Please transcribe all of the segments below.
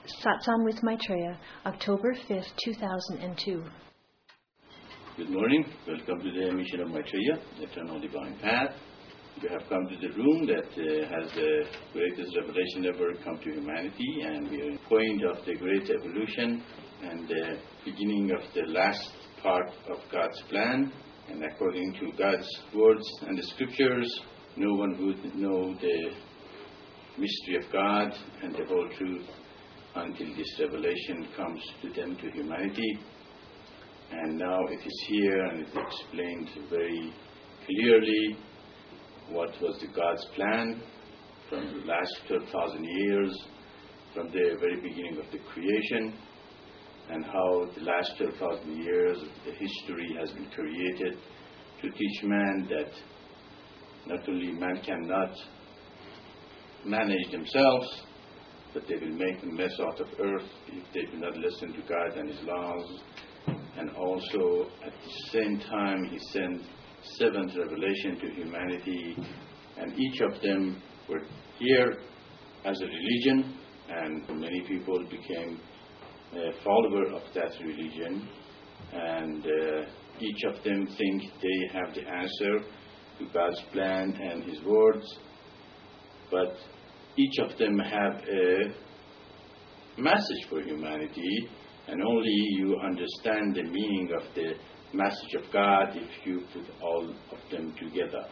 Satsang with Maitreya, October 5th, 2002. Good morning. Welcome to the mission of Maitreya, Eternal Divine Path. You have come to the room that has the greatest revelation ever come to humanity, and we are at the point of the great evolution and the beginning of the last part of God's plan. And according to God's words and the scriptures, no one would know the mystery of God and the whole truth until this revelation comes to them, to humanity. And now it is here, and it is explained very clearly what was the God's plan from the last 12,000 years, from the very beginning of the creation, and how the last 12,000 years of the history has been created to teach man that not only man cannot manage themselves, but they will make a mess out of earth if they do not listen to God and His laws. And also, at the same time, He sent seventh revelation to humanity, and each of them were here as a religion, and many people became a follower of that religion, and each of them think they have the answer to God's plan and His words, but each of them have a message for humanity, and only you understand the meaning of the message of God if you put all of them together.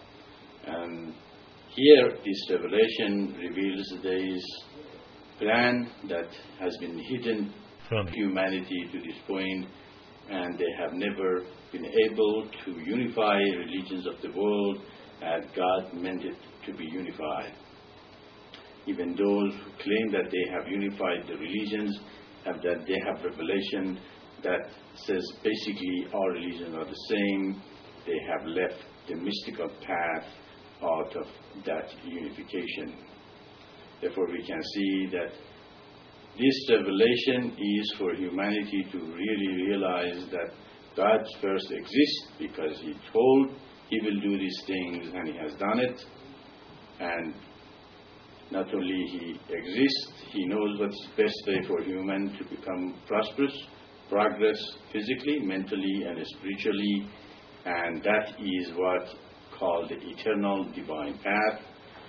And here this revelation reveals this plan that has been hidden from humanity to this point, and they have never been able to unify religions of the world as God meant it to be unified. Even those who claim that they have unified the religions, they have revelation that says basically all religions are the same. They have left the mystical path out of that unification. Therefore, we can see that this revelation is for humanity to really realize that God first exists because He told He will do these things, and He has done it. And not only He exists, He knows what's the best way for human to become prosperous, progress physically, mentally, and spiritually, and that is what called the eternal divine path,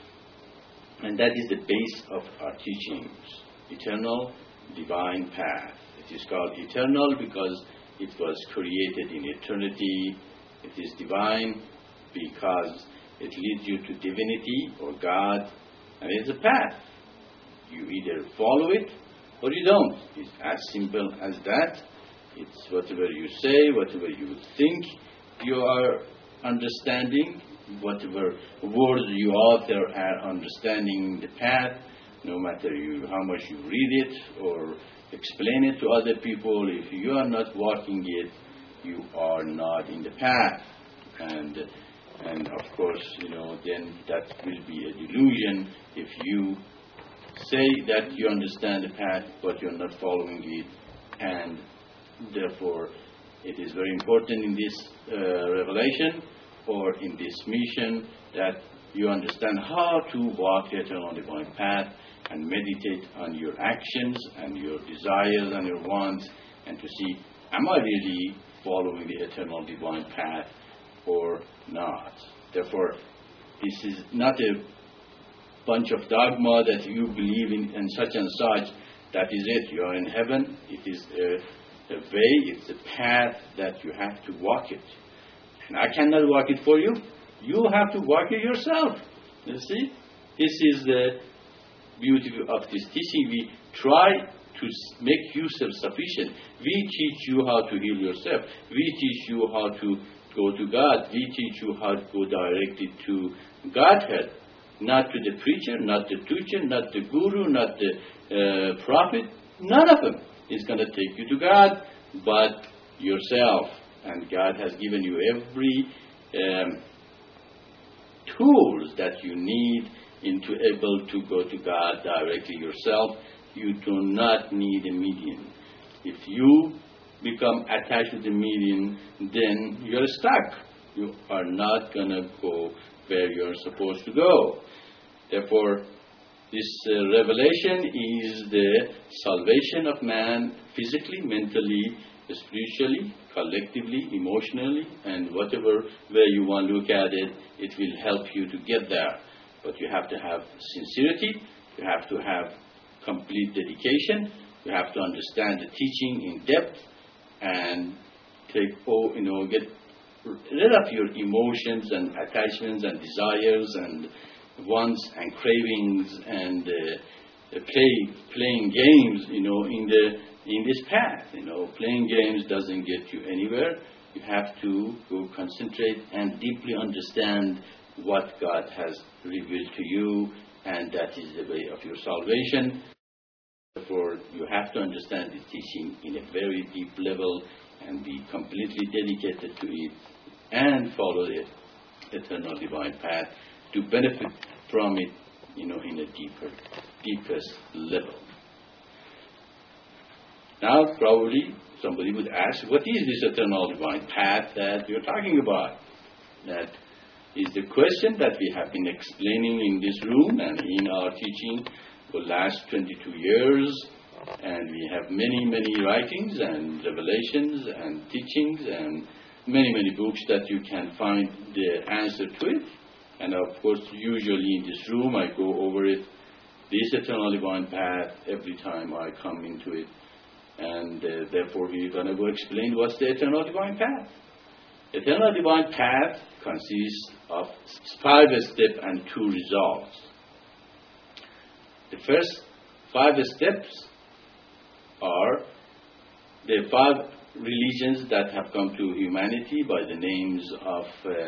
and that is the base of our teachings. Eternal divine path. It is called eternal because it was created in eternity. It is divine because it leads you to divinity or God. And it's a path. You either follow it or you don't. It's as simple as that. It's whatever you say, whatever you think you are understanding, whatever words you author are understanding the path, no matter how much you read it or explain it to other people, if you are not walking it, you are not in the path. And of course, then that will be a delusion if you say that you understand the path, but you're not following it. And therefore, it is very important in this revelation or in this mission that you understand how to walk the eternal divine path and meditate on your actions and your desires and your wants, and to see, am I really following the eternal divine path or not? Therefore, this is not a bunch of dogma that you believe in and such, that is it. You are in heaven. It is a way, it's a path that you have to walk it. And I cannot walk it for you. You have to walk it yourself. You see? This is the beauty of this teaching. We try to make you self-sufficient. We teach you how to heal yourself. We teach you how to go to God. We teach you how to go directly to Godhead. Not to the preacher, not the teacher, not the guru, not the prophet. None of them is going to take you to God, but yourself. And God has given you every tools that you need into able to go to God directly yourself. You do not need a medium. If you become attached to the medium, then you're stuck. You are not going to go where you're supposed to go. Therefore, This revelation is the salvation of man physically, mentally, spiritually, collectively, emotionally, and whatever way you want to look at it, it will help you to get there. But you have to have sincerity, you have to have complete dedication, you have to understand the teaching in depth, and get rid of your emotions and attachments and desires and wants and cravings and playing games, in this path. Playing games doesn't get you anywhere. You have to go concentrate and deeply understand what God has revealed to you, and that is the way of your salvation. Therefore, you have to understand the teaching in a very deep level and be completely dedicated to it and follow the eternal divine path to benefit from it, in a deepest level. Now, probably somebody would ask, what is this eternal divine path that you're talking about? That is the question that we have been explaining in this room and in our teaching for the last 22 years. And we have many, many writings and revelations and teachings and many, many books that you can find the answer to it. And of course, usually in this room, I go over it, this eternal divine path, every time I come into it. And therefore, we're going to go explain what's the eternal divine path. Eternal divine path consists of 5 steps and 2 results. The first 5 steps are the 5 religions that have come to humanity by the names of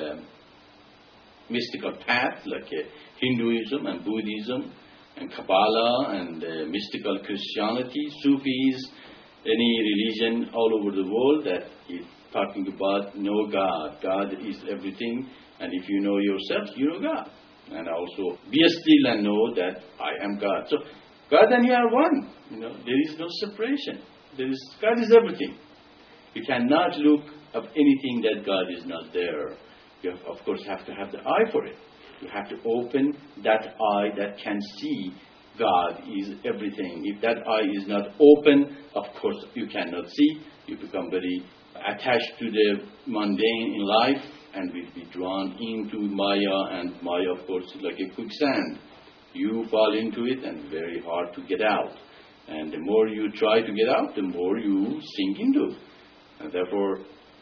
mystical path, like Hinduism and Buddhism and Kabbalah and mystical Christianity, Sufis, any religion all over the world that is talking about know God. God is everything, and if you know yourself, you know God. And also be still and know that I am God. So God and you are one. There is no separation. God is everything. You cannot look at anything that God is not there. You of course have to have the eye for it. You have to open that eye that can see God is everything. If that eye is not open, of course you cannot see. You become very attached to the mundane in life and will be drawn into Maya, and Maya of course is like a quicksand. You fall into it and very hard to get out. And the more you try to get out, the more you sink into it. And therefore,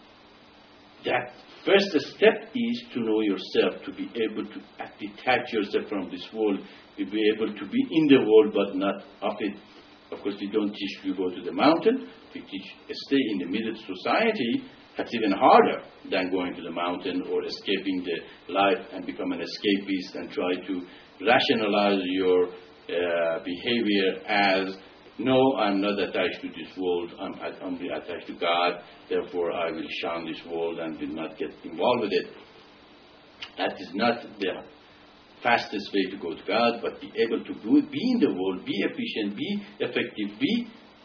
that first step is to know yourself, to be able to detach yourself from this world, to be able to be in the world but not of it. Of course, we don't teach you go to the mountain. We teach stay in the middle society. That's even harder than going to the mountain or escaping the life and become an escapist and try to rationalize your behavior as, no, I'm not attached to this world, I'm only attached to God, therefore I will shun this world and will not get involved with it. That is not the fastest way to go to God, but be able to be in the world, be efficient, be effective, be,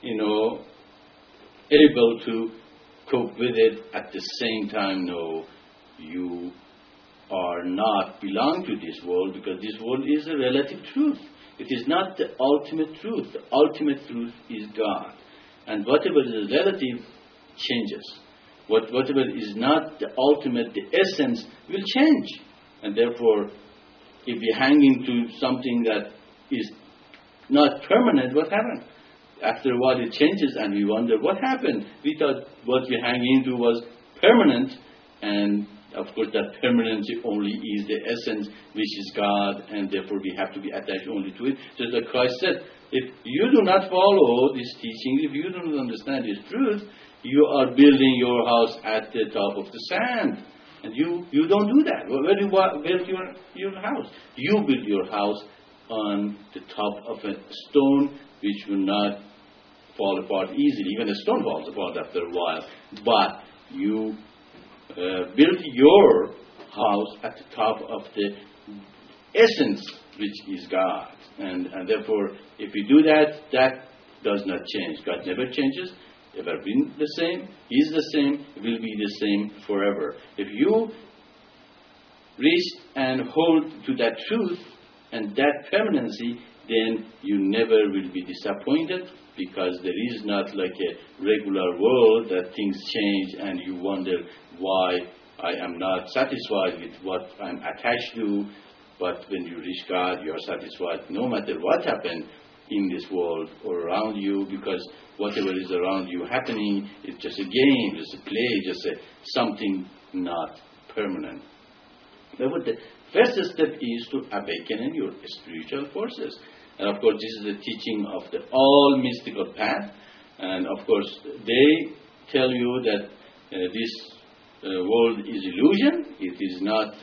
able to cope with it. At the same time, no, you are not belong to this world, because this world is a relative truth. It is not the ultimate truth. The ultimate truth is God. And whatever is relative changes. Whatever is not the ultimate, the essence, will change. And therefore, if we hang into something that is not permanent, what happened? After a while it changes and we wonder what happened. We thought what we hang into was permanent, and of course that permanency only is the essence, which is God, and therefore we have to be attached only to it. Just like Christ said, if you do not follow this teaching, if you do not understand this truth, you are building your house at the top of the sand. And you don't do that. Where do you build your house? You build your house on the top of a stone which will not fall apart easily. Even a stone falls apart after a while. But you build your house at the top of the essence which is God. And therefore, if you do that, that does not change. God never changes. Ever been the same, is the same, will be the same forever. If you reach and hold to that truth and that permanency, then you never will be disappointed, because there is not like a regular world that things change and you wonder why I am not satisfied with what I'm attached to. But when you reach God, you are satisfied no matter what happened in this world or around you, because whatever is around you happening is just a game, just a play, just something not permanent. Therefore, the first step is to awaken your spiritual forces. And of course, this is the teaching of the all mystical path. And of course, they tell you that this world is illusion. It is not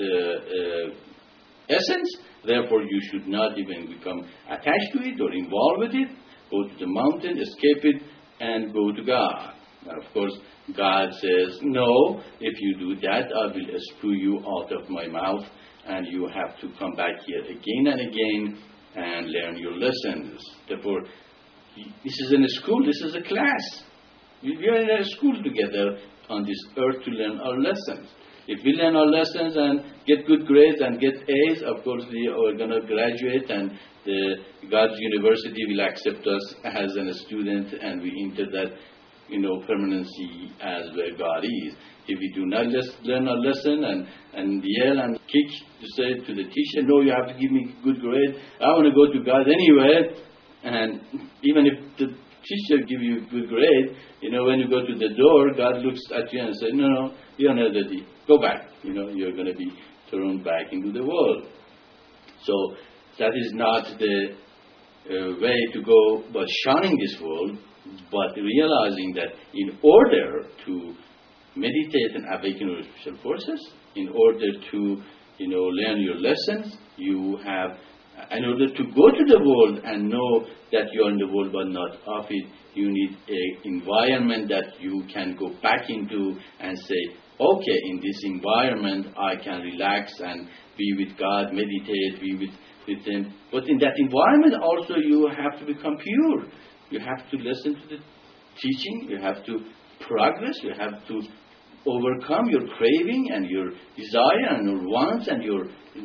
essence. Therefore, you should not even become attached to it or involved with it. Go to the mountain, escape it, and go to God. And of course, God says, no, if you do that, I will spew you out of my mouth, and you have to come back here again and again and learn your lessons. Therefore, this is in a school, this is a class. We are in a school together on this earth to learn our lessons. If we learn our lessons and get good grades and get A's, of course we are going to graduate, and God's university will accept us as a student, and we enter that permanency as where God is. If we do not learn our lesson and yell and kick to say to the teacher, no, you have to give me good grade, I want to go to God anyway. And even if the teacher give you good grade, when you go to the door, God looks at you and says, no, you're not ready. Go back. You're going to be thrown back into the world. So that is not the way to go by shunning this world, but realizing that in order to meditate and awaken your spiritual forces, in order to learn your lessons, in order to go to the world and know that you are in the world but not of it, you need an environment that you can go back into and say, okay, in this environment I can relax and be with God, meditate, be with Him. But in that environment also you have to become pure. You have to listen to the teaching, you have to progress, you have to overcome your craving and your desire and your wants and your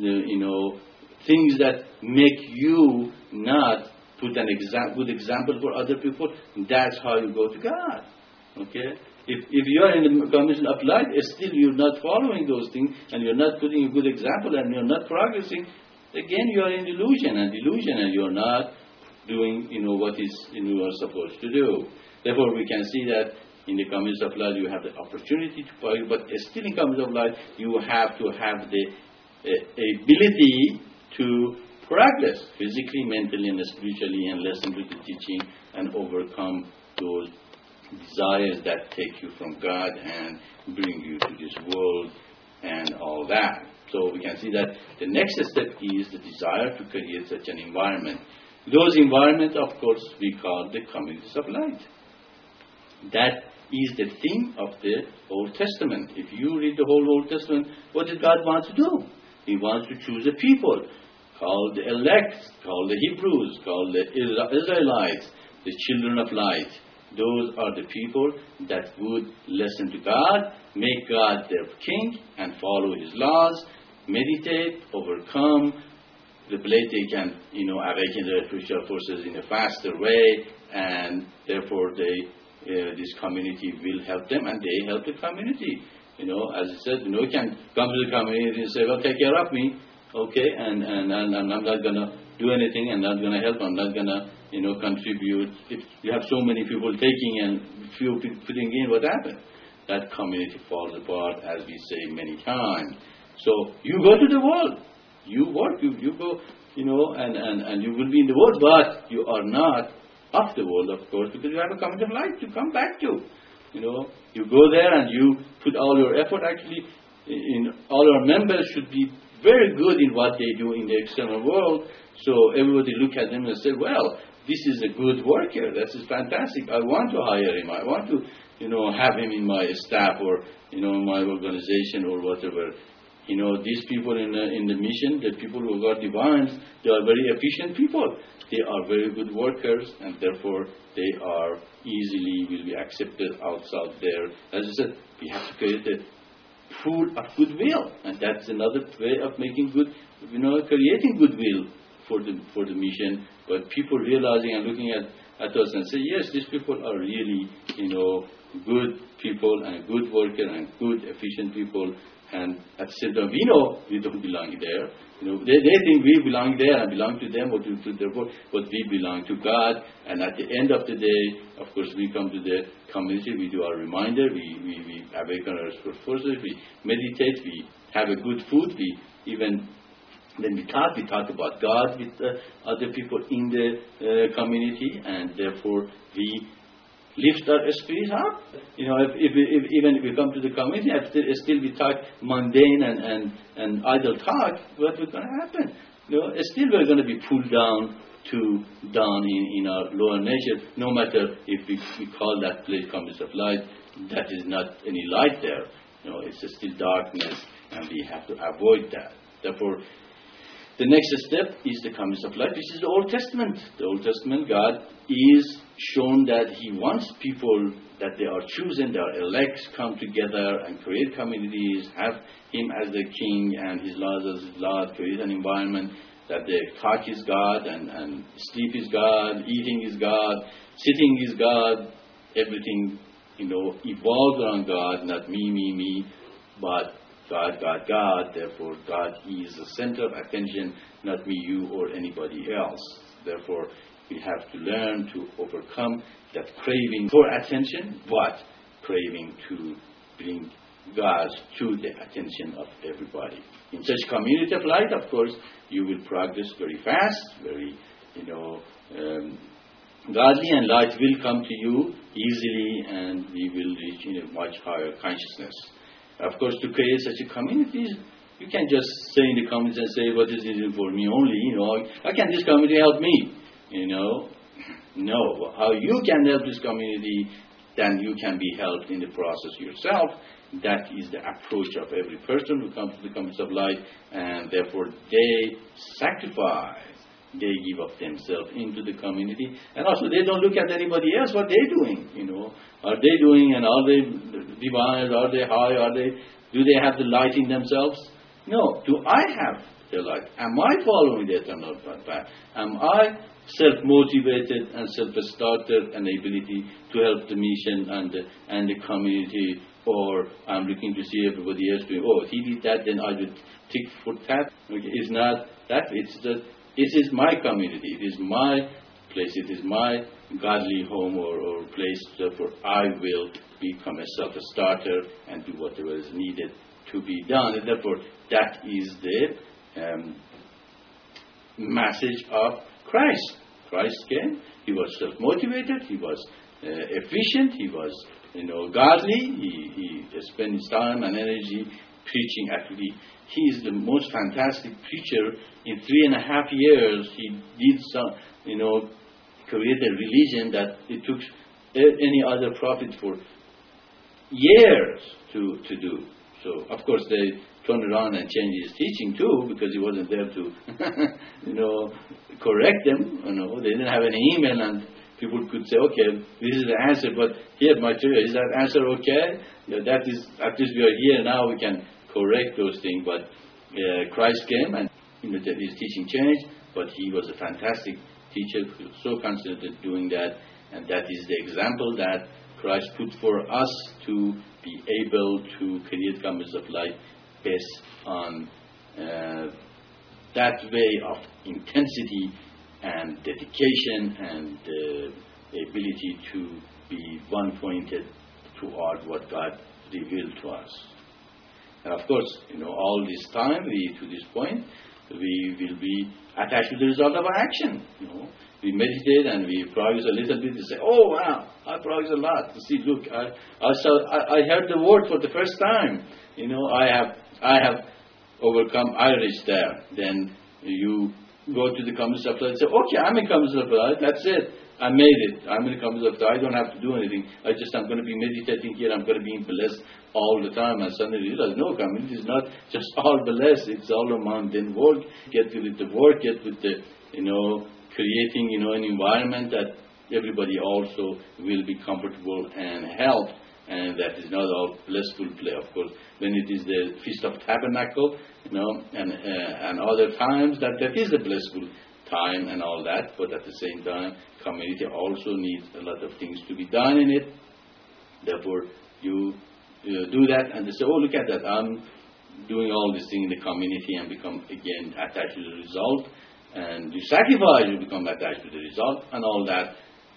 things that make you not put an good example for other people. That's how you go to God. Okay? If you are in the commission of light, still you're not following those things, and you're not putting a good example, and you're not progressing, again you are in delusion, and you're not doing what is you are supposed to do. Therefore, we can see that in the communist of light you have the opportunity to progress, but still in communist of light you have to have the ability to progress physically, mentally, and spiritually, and listen to the teaching and overcome those desires that take you from God and bring you to this world and all that. So we can see that the next step is the desire to create such an environment. Those environments, of course, we call the communities of light. That is the theme of the Old Testament. If you read the whole Old Testament, what did God want to do? He wants to choose a people called the elect, called the Hebrews, called the Israelites, the children of light. Those are the people that would listen to God, make God their king, and follow His laws, meditate, overcome. The way they can, awaken their spiritual forces in a faster way, and therefore this community will help them, and they help the community. As I said, you can come to the community and say, well, take care of me, okay, and I'm not going to do anything, I'm not going to help, I'm not going to, contribute. If you have so many people taking and few people putting in, what happens? That community falls apart, as we say many times. So you go to the world, you work, you go, and you will be in the world, but you are not of the world, of course, because you have a community of light to come back to. You go there and you put all your effort. Actually, all our members should be very good in what they do in the external world. So everybody look at them and say, well, this is a good worker. This is fantastic. I want to hire him. I want to, have him in my staff or, my organization or whatever. These people in the mission, the people who got divines, they are very efficient people. They are very good workers, and therefore they are will be accepted outside there. As I said, we have to create a pool of goodwill, and that's another way of making creating goodwill for the mission but people realizing and looking at us and say, yes, these people are really, good people and good workers and good, efficient people. And at the same time, we know we don't belong there. They think we belong there and belong to them or to their work, but we belong to God. And at the end of the day, of course, we come to the community, we do our reminder, we awaken our spiritual forces, we meditate, we have a good food, when we talk about God with other people in the community, and therefore we lift our spirits up. Even if we come to the community, still we talk mundane and idle talk, what is going to happen? Still we're going to be pulled down in our lower nature, no matter if we call that place community of light. That is not any light there. It's still darkness, and we have to avoid that. Therefore, the next step is the community of light, which is the Old Testament. The Old Testament, God is shown that He wants people that they are chosen, they are elect, come together and create communities, have Him as the King and His laws as His Lord, create an environment that the talk is God and sleep is God, eating is God, sitting is God, everything, evolves around God, not me, but God. Therefore, God is the center of attention, not me, you, or anybody else. Therefore, we have to learn to overcome that craving for attention, but craving to bring God to the attention of everybody. In such community of light, of course, you will progress very fast, very, godly, and light will come to you easily, and we will reach in a much higher consciousness. Of course, to create such a communities, you can't just stay in the community and say, what is it for me only? How can this community help me? No. How you can help this community, then you can be helped in the process yourself. That is the approach of every person who comes to the community of light, and therefore they sacrifice. They give up themselves into the community, and also they don't look at anybody else what they're doing. Are they doing, and are they divine? Are they high? Do they have the light in themselves? No. Do I have the light? Am I following the eternal path? Am I self-motivated and self-started and ability to help the mission and the community, or I'm looking to see everybody else doing? Oh, he did that, then I will tick for that. Okay, it's not that. It's just. It is my community, it is my place, it is my godly home or place, therefore I will become a self-starter and do whatever is needed to be done. And therefore, that is the message of Christ. Christ came, He was self-motivated, He was efficient, He was godly, He spent His time and energy preaching. Actually, He is the most fantastic preacher. In 3.5 years, He did create a religion that it took any other prophet for years to do. So, of course, they turned around and changed His teaching too, because He wasn't there to, correct them. They didn't have any email, and people could say, okay, this is the answer, but here, my church, is that answer okay? That is, at least we are here now, we can correct those things. But Christ came, and His teaching changed, but He was a fantastic teacher who was so concentrated doing that, and that is the example that Christ put for us to be able to create communities of light based on that way of intensity and dedication and ability to be one-pointed toward what God revealed to us. And of course, all this time, to this point, we will be attached to the result of our action. We meditate and we progress a little bit. We say, "Oh wow, I progress a lot." You see, look, I heard the word for the first time. I have overcome Irish there. Then you go to the community of light and say, "Okay, I'm in community of light. That's it. I made it. I'm in the community of light. I don't have to do anything. I'm going to be meditating here. I'm going to be blessed all the time." And suddenly you realize, no, community is not just all blessed. It's all a mountain work. Get with the work. Get with the, creating, an environment that everybody also will be comfortable and help. And that is not all blissful play, of course. When it is the Feast of Tabernacle, and other times that is the blissful time and all that, but at the same time, community also needs a lot of things to be done in it. Therefore, you do that, and they say, oh, look at that, I'm doing all this thing in the community and become, again, attached to the result. And you sacrifice, you become attached to the result and all that.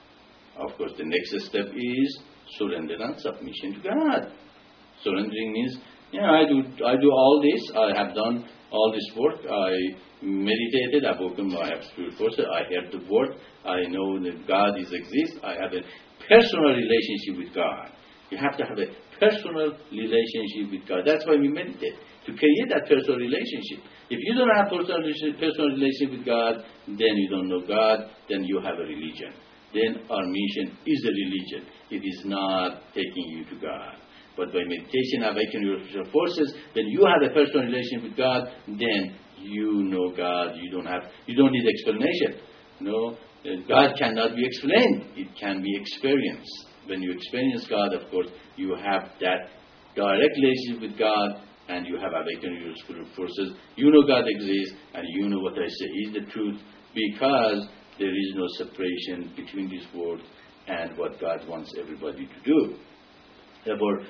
Of course, the next step is surrender and submission to God. Surrendering means, I do all this, I have done all this work, I meditated, I've opened my spiritual forces, I heard the word, I know that God exists, I have a personal relationship with God. You have to have a personal relationship with God. That's why we meditate, to create that personal relationship. If you don't have personal relationship with God, then you don't know God, then you have a religion. Then our mission is a religion. It is not taking you to God. But by meditation, awaken your spiritual forces, then you have a personal relationship with God, then you know God. You don't need explanation. No, God cannot be explained. It can be experienced. When you experience God, of course, you have that direct relationship with God, and you have awakened your spiritual forces. You know God exists, and you know what I say is the truth, because there is no separation between these words and what God wants everybody to do. Therefore,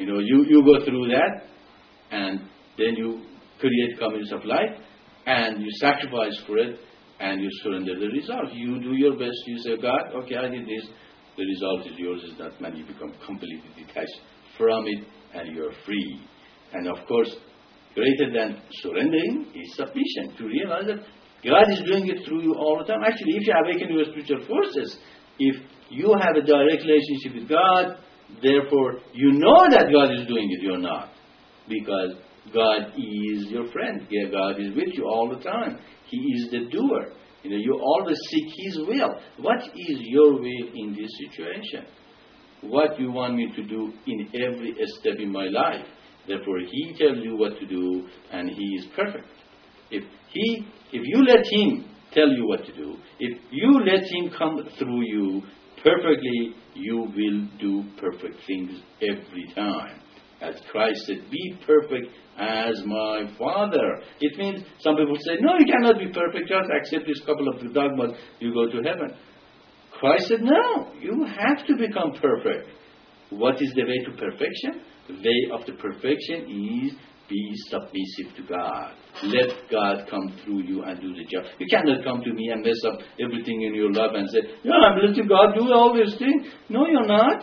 you go through that, and then you create communities of life, and you sacrifice for it, and you surrender the result. You do your best. You say, God, okay, I did this. The result is yours, is not mine. You become completely detached from it, and you're free. And of course, greater than surrendering is submission, to realize that God is doing it through you all the time. Actually, if you awaken your spiritual forces, if you have a direct relationship with God, therefore, you know that God is doing it, you're not. Because God is your friend. God is with you all the time. He is the doer. You always seek His will. What is your will in this situation? What you want me to do in every step in my life? Therefore, He tells you what to do, and He is perfect. If you let Him tell you what to do, if you let Him come through you perfectly, you will do perfect things every time. As Christ said, be perfect as my Father. It means, some people say, no, you cannot be perfect, just accept this couple of dogmas, you go to heaven. Christ said, no, you have to become perfect. What is the way to perfection? The way of the perfection is be submissive to God. Let God come through you and do the job. You cannot come to me and mess up everything in your life and say, no, I'm letting God do all these things. No, you're not.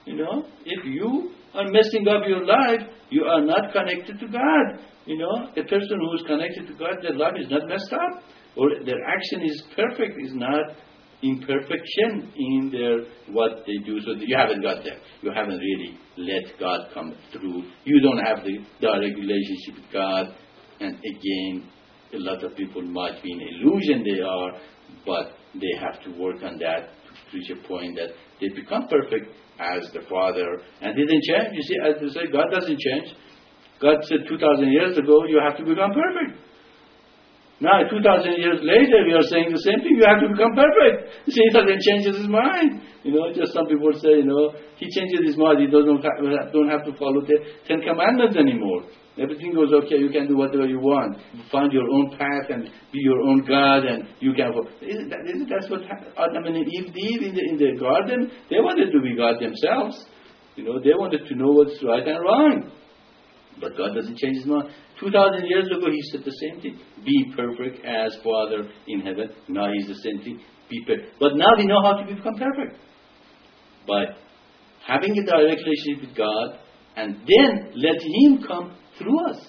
If you are messing up your life, you are not connected to God. A person who is connected to God, their life is not messed up, or their action is perfect, is not imperfection in what they do. So you haven't got there. You haven't really let God come through. You don't have the direct relationship with God. And again, a lot of people might be in illusion they are, but they have to work on that to reach a point that they become perfect as the Father. And they didn't change. You see, as they say, God doesn't change. God said 2,000 years ago, you have to become perfect. Now, 2,000 years later, we are saying the same thing. You have to become perfect. You see, he doesn't change his mind. Just some people say, he changes his mind. He don't have to follow the 10 Commandments anymore. Everything goes okay. You can do whatever you want. You find your own path and be your own God, and you can. That's what Adam and Eve did in the garden. They wanted to be God themselves. They wanted to know what's right and wrong. But God doesn't change his mind. 2,000 years ago, he said the same thing. Be perfect as Father in heaven. Now he's the same thing. Be perfect. But now we know how to become perfect. By having a direct relationship with God, and then let Him come through us.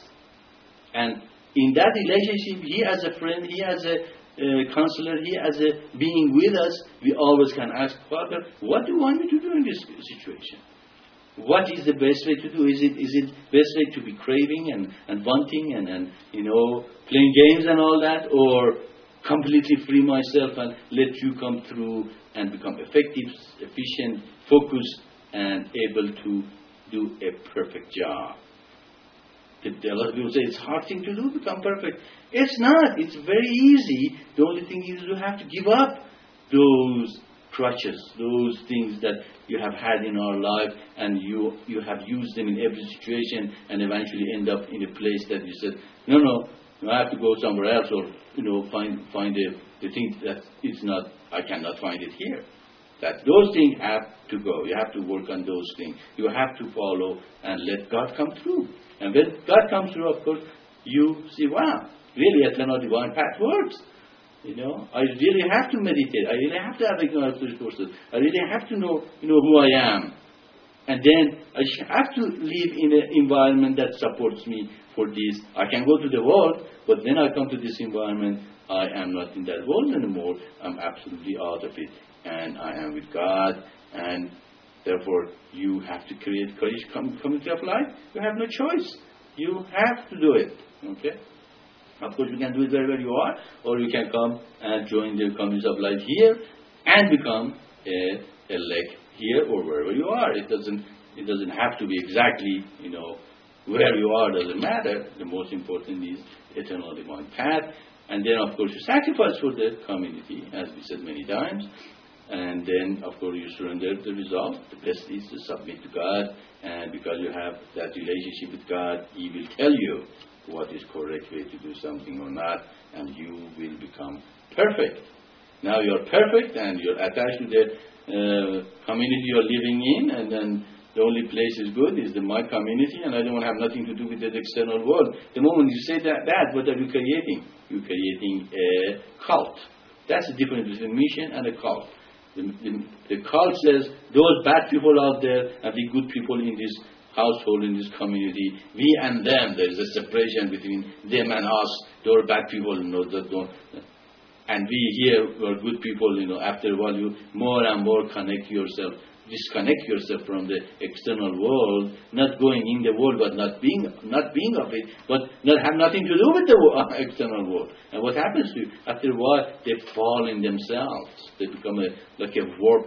And in that relationship, He as a friend, He as a counselor, He as a being with us, we always can ask, Father, what do you want me to do in this situation? What is the best way to do? Is it best way to be craving and wanting and playing games and all that, or completely free myself and let you come through and become effective, efficient, focused, and able to do a perfect job? A lot of people say it's a hard thing to do, become perfect. It's not. It's very easy. The only thing is you have to give up those crutches, those things that you have had in our life, and you have used them in every situation, and eventually end up in a place that you said, no, I have to go somewhere else, or find the thing that it's not. I cannot find it here. That those things have to go. You have to work on those things. You have to follow and let God come through. And when God comes through, of course, you see, wow, really, eternal divine path works. I really have to meditate. I really have to have ignorance resources. I really have to know, who I am. And then I have to live in an environment that supports me for this. I can go to the world, but then I come to this environment. I am not in that world anymore. I'm absolutely out of it. And I am with God. And therefore, you have to create courage community of life. You have no choice. You have to do it. Okay? Of course, you can do it wherever you are, or you can come and join the community of life here and become a elect here or wherever you are. It doesn't have to be exactly, where you are doesn't matter. The most important is eternal divine path. And then, of course, you sacrifice for the community, as we said many times. And then, of course, you surrender the result. The best is to submit to God. And because you have that relationship with God, He will tell you what is correct way to do something or not. And you will become perfect. Now you're perfect and you're attached to the community you're living in. And then the only place is good is my community. And I don't have nothing to do with the external world. The moment you say that, what are you creating? You're creating a cult. That's the difference between mission and a cult. The cult says those bad people out there and the good people in this household, in this community, we and them. There is a separation between them and us. They are bad people, and we here are good people. After a while, you more and more disconnect yourself from the external world, not going in the world, but not being of it, but not have nothing to do with the external world. And what happens to you? After a while, they fall in themselves. They become like a warp,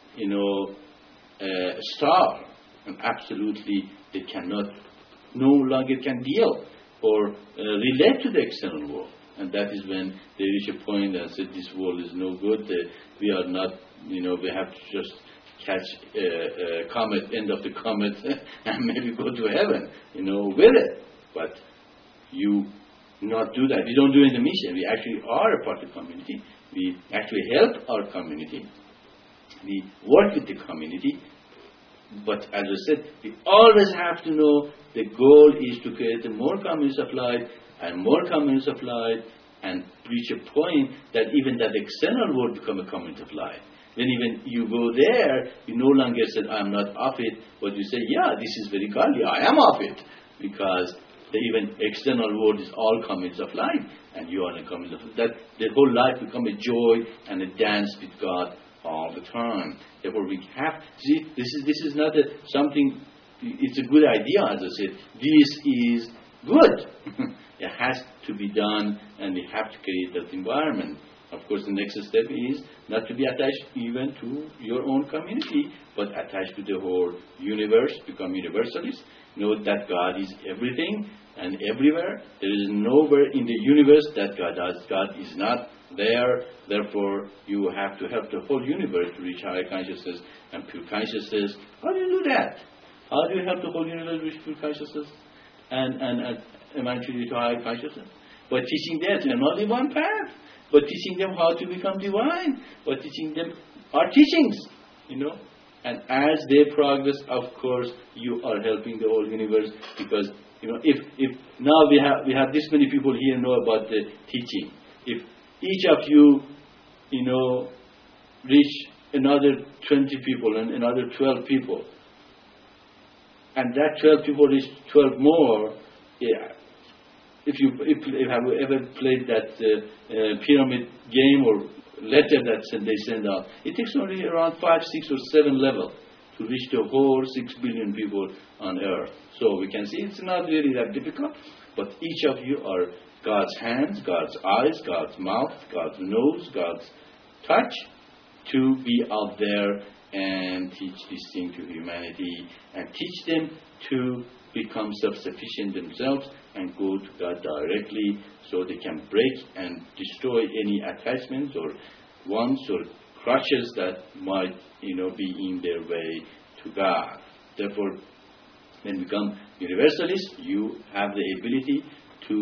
star, and absolutely they no longer can deal or relate to the external world. And that is when they reach a point and say, this world is no good. We are not, we have to just catch a comet, end of the comet, and maybe go to heaven, with it. But you not do that. We don't do it in the mission. We actually are a part of the community. We actually help our community. We work with the community. But as I said, we always have to know the goal is to create more communities of life and more communities of life and reach a point that even that external world become a community of life. Then even you go there, you no longer say, I'm not of it, but you say, yeah, this is very godly, I am of it. Because the even external world is all communities of life, and you are in a community of life. That the whole life become a joy and a dance with God all the time. Therefore we have, see, this is not something, it's a good idea, as I said. This is good. It has to be done, and we have to create that environment. Of course, the next step is not to be attached even to your own community, but attached to the whole universe, become universalist. Know that God is everything and everywhere. There is nowhere in the universe that God is. God is not there. Therefore, you have to help the whole universe to reach higher consciousness and pure consciousness. How do you do that? How do you help the whole universe reach pure consciousness and eventually to higher consciousness? By teaching them eternal divine path. By teaching them how to become divine. By teaching them our teachings, And as they progress, of course, you are helping the whole universe, because if now we have this many people here know about the teaching. If each of you, reach another 20 people and another 12 people, and that 12 people reach 12 more, yeah. If you have ever played that pyramid game or letter that they send out, it takes only around 5, 6, or 7 levels to reach the whole 6 billion people on Earth. So we can see it's not really that difficult, but each of you are God's hands, God's eyes, God's mouth, God's nose, God's touch to be out there and teach this thing to humanity and teach them to become self-sufficient themselves and go to God directly, so they can break and destroy any attachments or wants or crutches that might, be in their way to God. Therefore, when you become universalist, you have the ability to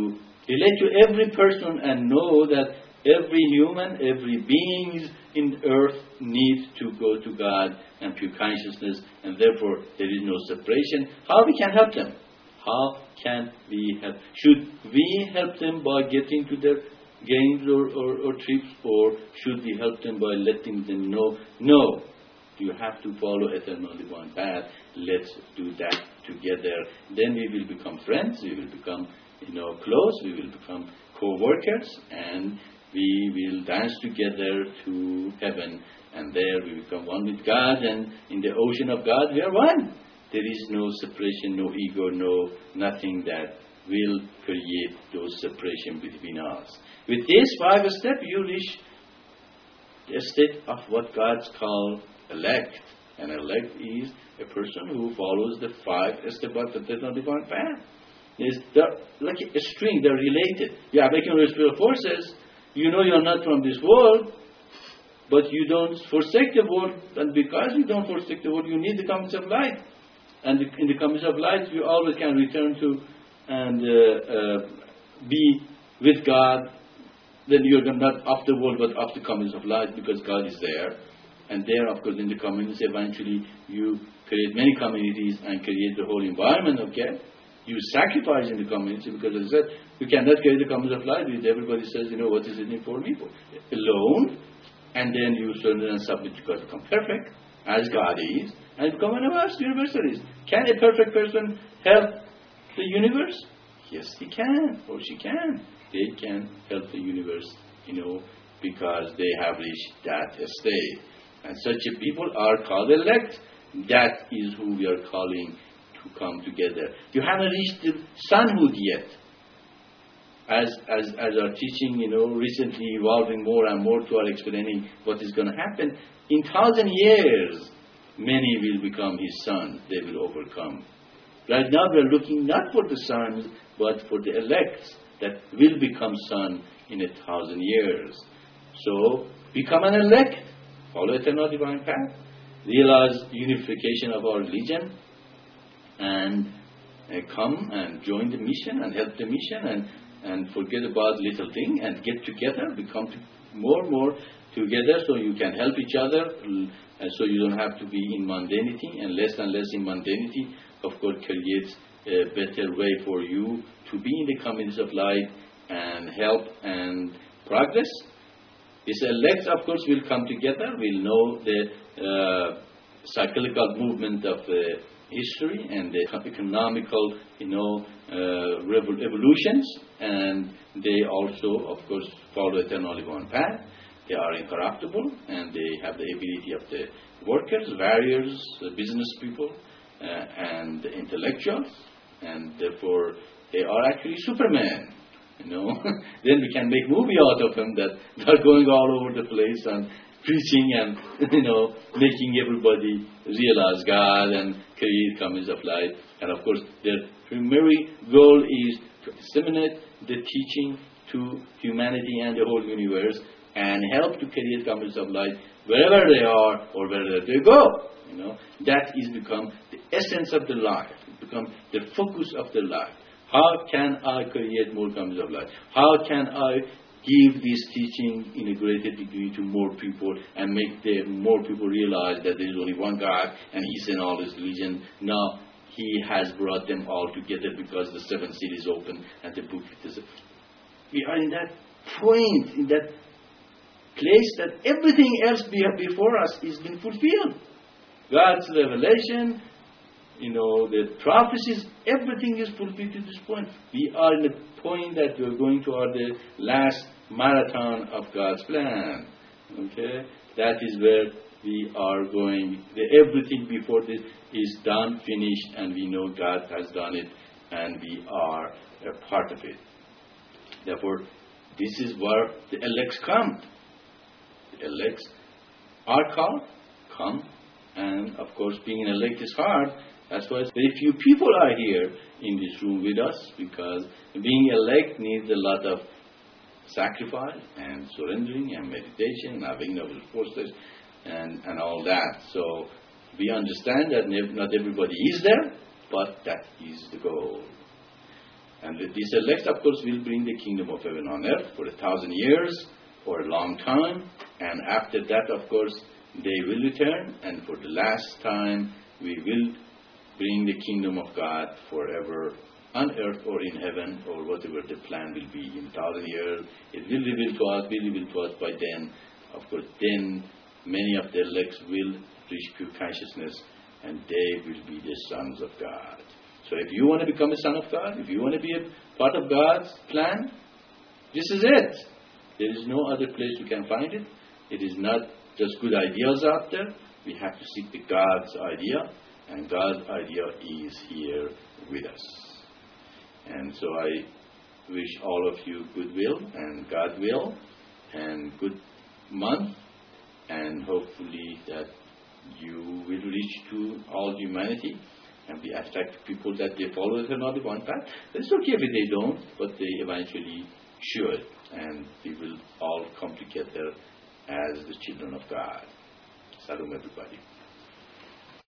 Relate to every person and know that every human, every being in earth needs to go to God and pure consciousness, and therefore there is no separation. How we can help them? How can we help? Should we help them by getting to their games or trips, or should we help them by letting them know? No, you have to follow eternal divine path. Let's do that together. Then we will become friends. We will become, close. We will become co-workers, and we will dance together to heaven. And there we become one with God. And in the ocean of God, we are one. There is no separation, no ego, nothing that will create those separation between us. With this 5 step, you reach the state of what God's called elect. And elect is a person who follows the 5 steps of the eternal divine path. They're like a string, they're related. You have awakened spiritual forces. You know you're not from this world, but you don't forsake the world. And because you don't forsake the world, you need the comings of light. And in the comings of light, you always can return to and be with God. Then you're not of the world, but of the comings of light, because God is there. And there, of course, in the communities, eventually you create many communities and create the whole environment, okay? You sacrifice in the community, because as I said, you cannot create the comings of light if everybody says, what is it for me? Alone, and then you surrender and submit to God, become perfect, as God is, and become one of us, universalist. Can a perfect person help the universe? Yes, he can, or she can. They can help the universe, because they have reached that state. And such people are called elect. That is who we are calling to come together. You haven't reached the sonhood yet. As our teaching, recently evolving more and more to our explaining what is going to happen. In 1,000 years, many will become his sons. They will overcome. Right now we are looking not for the sons, but for the elects that will become sons in 1,000 years. So, become an elect. Follow eternal divine path. Realize unification of our religion. And come and join the mission and help the mission and forget about little thing and get together, become more and more together so you can help each other, and so you don't have to be in mundanity, and less in mundanity, of course, creates a better way for you to be in the communities of light and help and progress. These elects, of course, will come together, will know the cyclical movement of history and the economical, evolutions, and they also, of course, follow eternal divine path. They are incorruptible, and they have the ability of the workers, warriors, business people, and the intellectuals, and therefore they are actually Superman. Then we can make movie out of them that are going all over the place and preaching and making everybody realize God and create communities of light. And of course, their primary goal is to disseminate the teaching to humanity and the whole universe and help to create communities of light wherever they are or wherever they go. That is become the essence of the life. It become the focus of the life. How can I create more communities of light? How can I give this teaching in a greater degree to more people and make more people realize that there is only one God and He sent all His religion. Now He has brought them all together because the 7th seal is open and the book is. We are in that point, in that place that everything else before us is been fulfilled. God's revelation, the prophecies, everything is fulfilled to this point. We are in the point that we are going toward the last marathon of God's plan. Okay? That is where we are going. Everything before this is done, finished, and we know God has done it, and we are a part of it. Therefore, this is where the elects come. The elects are called, come, and of course, being an elect is hard. That's why very few people are here in this room with us, because being elect needs a lot of sacrifice and surrendering and meditation and having noble forces and all that. So we understand that not everybody is there, but that is the goal. And these elect, of course, will bring the kingdom of heaven on earth for 1,000 years or a long time. And after that, of course, they will return. And for the last time, we will bring the kingdom of God forever on earth or in heaven, or whatever the plan will be in 1,000 years. It will reveal to us by then. Of course, then many of the elects will reach pure consciousness, and they will be the sons of God. So if you want to become a son of God, if you want to be a part of God's plan, this is it. There is no other place you can find it. It is not just good ideas out there. We have to seek the God's idea, and God's idea is here with us. And so I wish all of you goodwill and God will and good month, and hopefully that you will reach to all humanity and be attracted to people that they follow the Nadi one path. It's okay if they don't, but they eventually should, and we will all come together as the children of God. Salam everybody.